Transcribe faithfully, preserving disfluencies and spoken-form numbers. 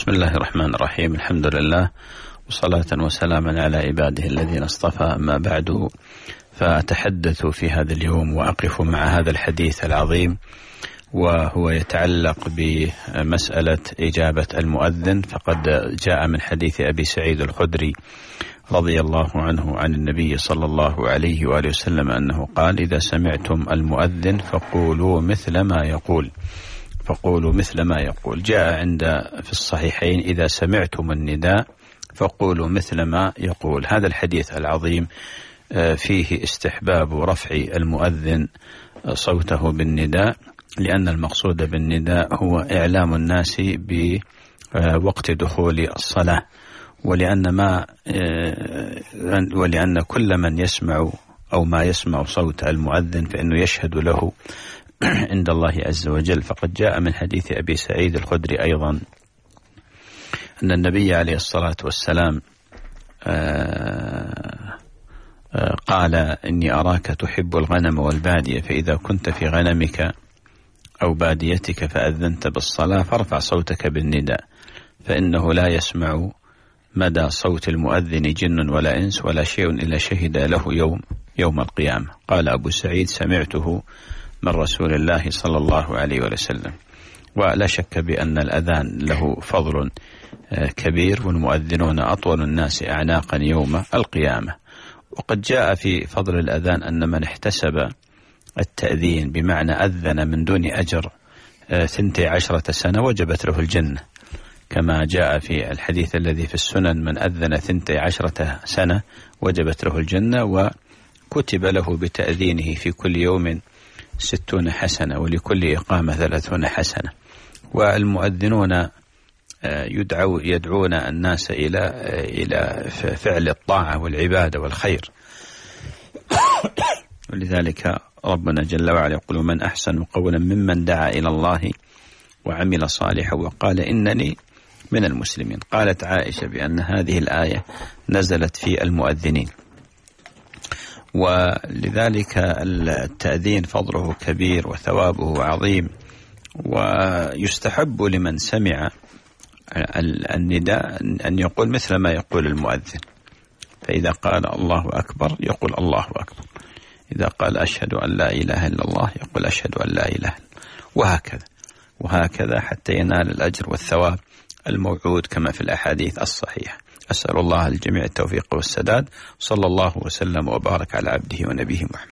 بسم الله الرحمن الرحيم. الحمد لله وصلاة وسلاما على عباده الذين اصطفى، أما بعد، فأتحدث في هذا اليوم وأقف مع هذا الحديث العظيم، وهو يتعلق بمسألة إجابة المؤذن. فقد جاء من حديث أبي سعيد الخدري رضي الله عنه عن النبي صلى الله عليه وآله وسلم أنه قال: إذا سمعتم المؤذن فقولوا مثل ما يقول فقولوا مثل ما يقول. جاء عند في الصحيحين: إذا سمعتم النداء فقولوا مثل ما يقول. هذا الحديث العظيم فيه استحباب رفع المؤذن صوته بالنداء، لأن المقصود بالنداء هو إعلام الناس بوقت دخول الصلاة، ولأن ما ولأن كل من يسمع أو ما يسمع صوت المؤذن فإنه يشهد له عند الله عز وجل. فقد جاء من حديث أبي سعيد الخدري أيضا أن النبي عليه الصلاة والسلام قال: إني أراك تحب الغنم والبادية، فإذا كنت في غنمك أو باديتك فأذنت بالصلاة فارفع صوتك بالنداء، فإنه لا يسمع مدى صوت المؤذن جن ولا إنس ولا شيء إلا شهد له يوم يوم القيامة. قال أبو سعيد: سمعته من رسول الله صلى الله عليه وسلم. ولا شك بأن الأذان له فضل كبير، والمؤذنون أطول الناس أعناقا يوم القيامة. وقد جاء في فضل الأذان أن من احتسب التأذين بمعنى أذن من دون أجر ثنتي عشرة سنة وجبت له الجنة، كما جاء في الحديث الذي في السنن: من أذن ثنتي عشرة سنة وجبت له الجنة، وكتب له بتأذينه في كل يوم ستون حسنة، ولكل إقامة ثلاثون حسنة. والمؤذنون يدعو يدعون الناس إلى إلى فعل الطاعة والعبادة والخير، ولذلك ربنا جل وعلا يقول: من أحسن قولا ممن دعا إلى الله وعمل صالحا وقال إنني من المسلمين. قالت عائشة بأن هذه الآية نزلت في المؤذنين، ولذلك التأذين فضله كبير وثوابه عظيم. ويستحب لمن سمع النداء أن يقول مثل ما يقول المؤذن، فإذا قال الله أكبر يقول الله أكبر، إذا قال أشهد أن لا إله إلا الله يقول أشهد أن لا إله إلا الله، وهكذا وهكذا حتى ينال الأجر والثواب الموعود كما في الأحاديث الصحيحة. أسأل الله الجميع التوفيق والسداد. صلى الله وسلم وبارك على عبده ونبيه محمد.